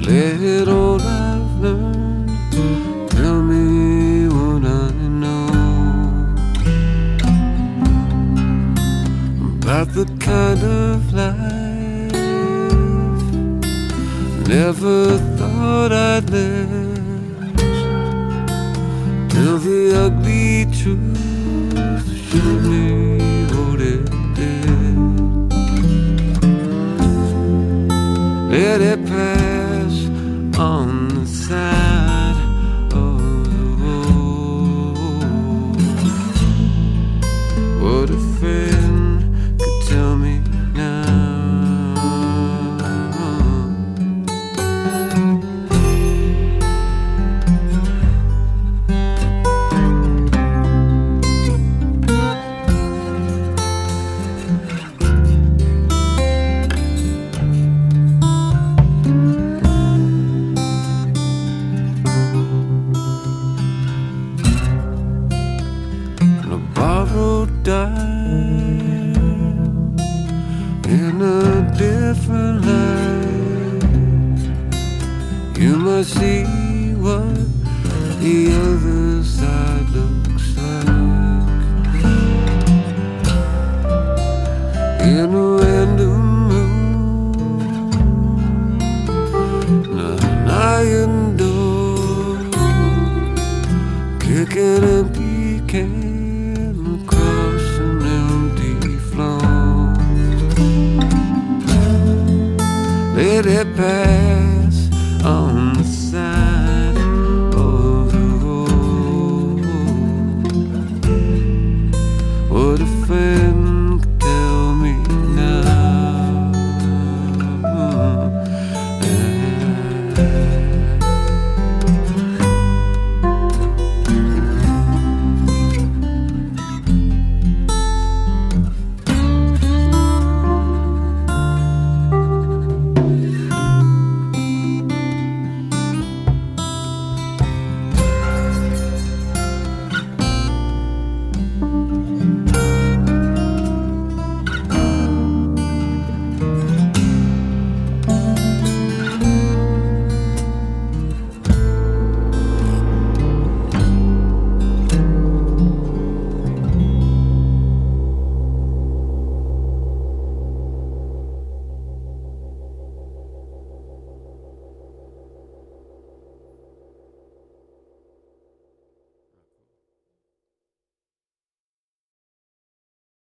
Let all I've learned tell me what I know about the kind of life never thought I'd live, till the ugly truth showed me what it did. Let it pass on the side of the road. What a friend could tell me now. Dial in a different light, you must see what the other side looks like. In a random room, an iron door, kicking empty cans across an empty floor. Let it pass on the side.